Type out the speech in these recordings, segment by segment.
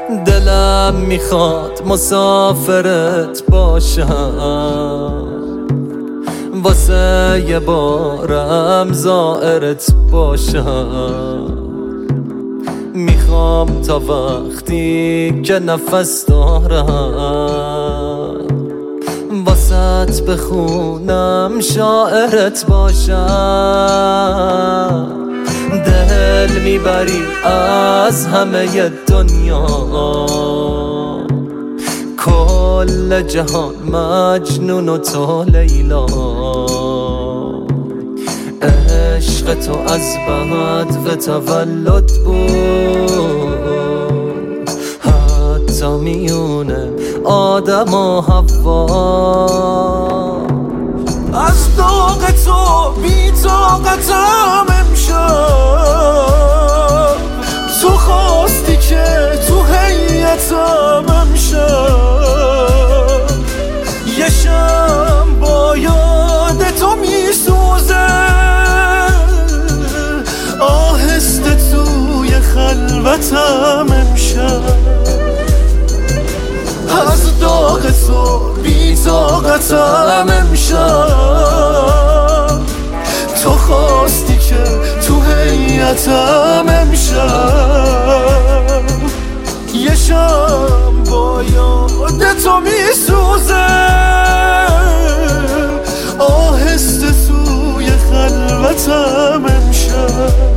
دلم میخواد مسافرت باشم، واسه یه بارم زائرت باشم. میخوام تا وقتی که نفس دارم واسط بخونم شاعرت باشم. دل میبری از همه دنیا، کل جهان مجنون و تو لیلا. عشق تو از بعد و تولد بود، حتی میونه آدم و حوا. از داغ تو بی طاقتم امشب، تو خواستی که تو هیئتم امشب. یه شم با یاد تو میسوزه، آهسته توی خلوتم امشب. از داغ تو بی طاقتم امشب، تو خواستی که تو هیئتم امشب. یه شم با یاد تو میسوزه، آهسته توی خلوتم امشب.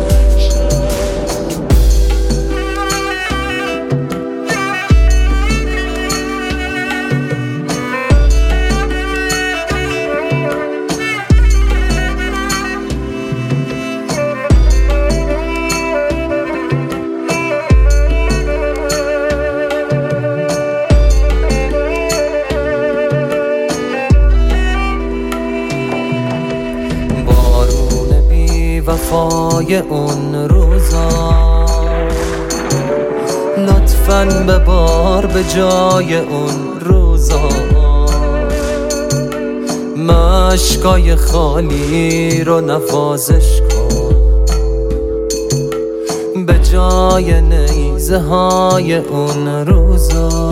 وفای اون روزا لطفاً ببار به جای اون روزا. مشکای خالی رو نوازش کن، به جای نیزه های اون روزا.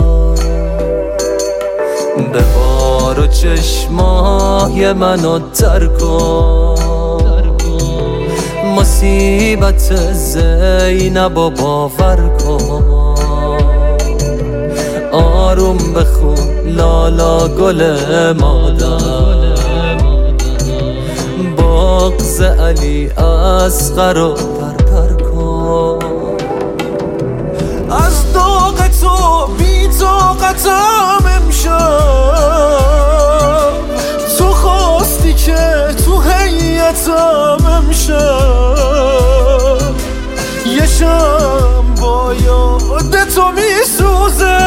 ببار و چشمای منو تر کن، مصیبت زینب و باور کن. آروم بخون لالا گل مادر، بغض علی اصغر رو پرپر کن. از داغ تو بی طاقتم امشب، تو خواستی که تو هیئتم امشب. یه شم با یاد تو میسوزه،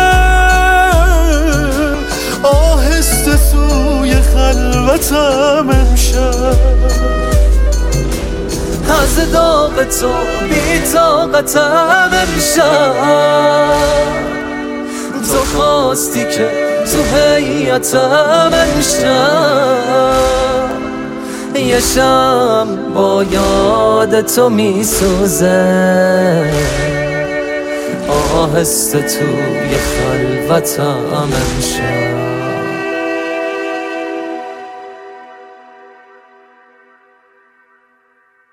آهسته توی خلوتم امشب. از داغ تو بی طاقتم امشب، تو خواستی که تو هیئتم امشب. یه شم با یاد تو میسوزه، آهسته توی خلوتم امشب.